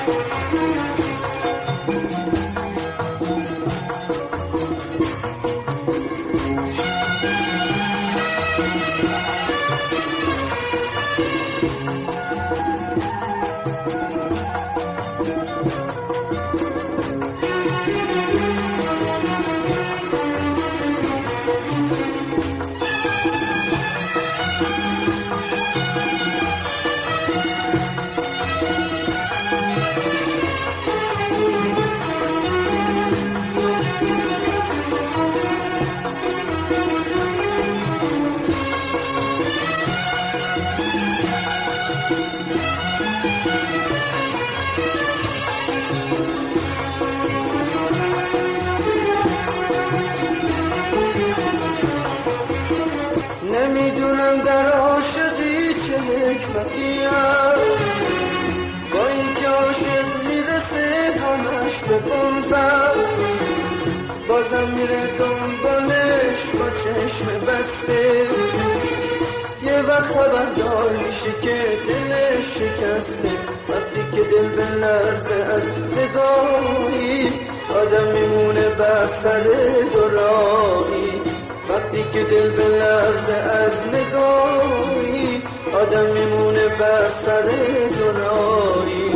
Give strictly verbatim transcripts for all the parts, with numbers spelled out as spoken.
نمیدونم در عاشقی چه حکمتی هست، با اینکه عاشق میرسه همش به بنبست، بازم میره دنبالش با چشم بسته. یه وقت خبردار میشه که دلش شکسته، وقتی که دل به لرزه از نگاهی آدم میمونه بر سر دوراهی. وقتی که دل به لرزه از نگاهی آدم میمونه بر سر دوراهی.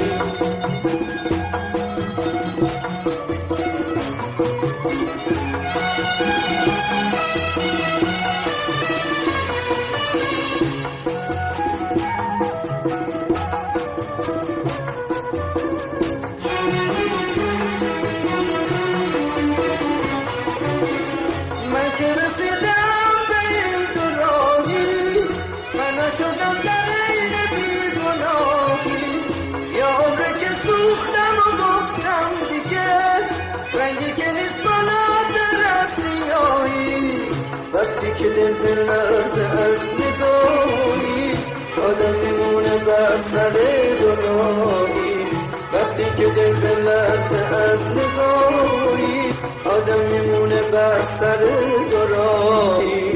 وقتی که دل به لرزه از نگاهی آدم میمونه بر سر دوراهی. وقتی که دل به لرزه از نگاهی آدم میمونه بر سر دوراهی.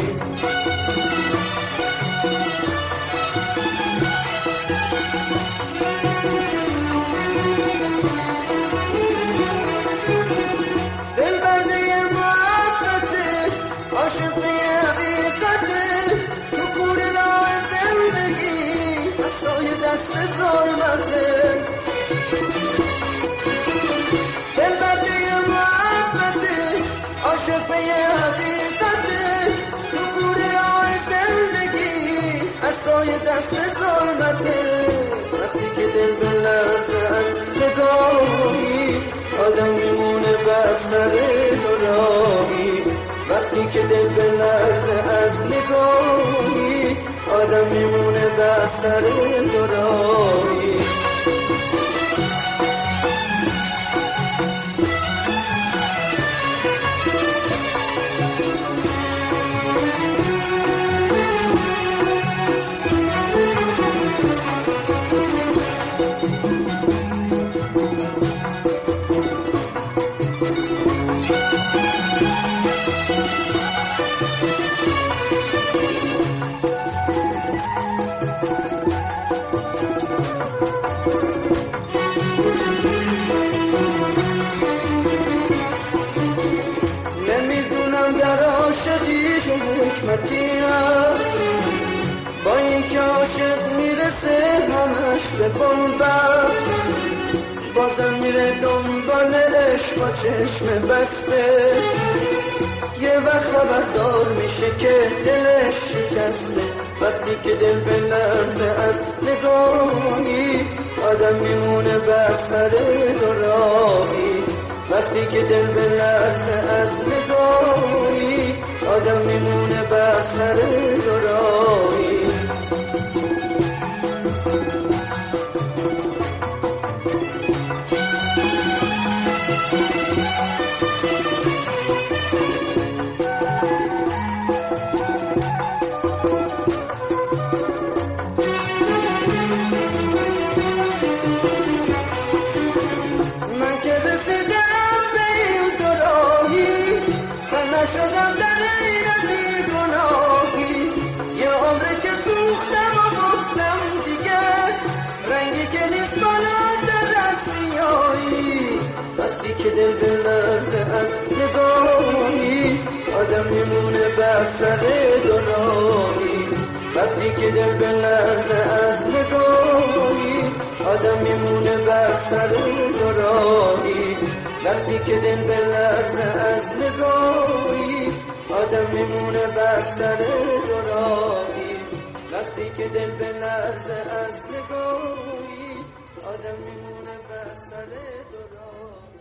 دست ظلمته. وقتی که دل به لرزه از نگاهی آدم میمونه بر سر دوراهی. وقتی که دل به لرزه از نگاهی آدم میمونه بر سر دوراهی. حکمتی هست، با اینکه عاشق میرسه همش به بنبست، بازم میره دنبالش با چشم بسته. یه وقت خبردار میشه که دلش شکسته. وقتی که دل به لرزه از نگاهی آدم میمونه بر سر دوراهی. وقتی که دل به لرزه از نگاهی آدم میمونه بر سر دوراهی. من که رسیدم به این دوراهی دل بلرزه از نگاهی آدم میمونه بر سر دوراهی وقتی که دل بلرزه از نگاهی آدم میمونه بر سر دوراهی وقتی که دل بلرزه از نگاهی آدم میمونه بر سر دوراهی وقتی که دل بلرزه از نگاهی آدم میمونه بر سر دوراهی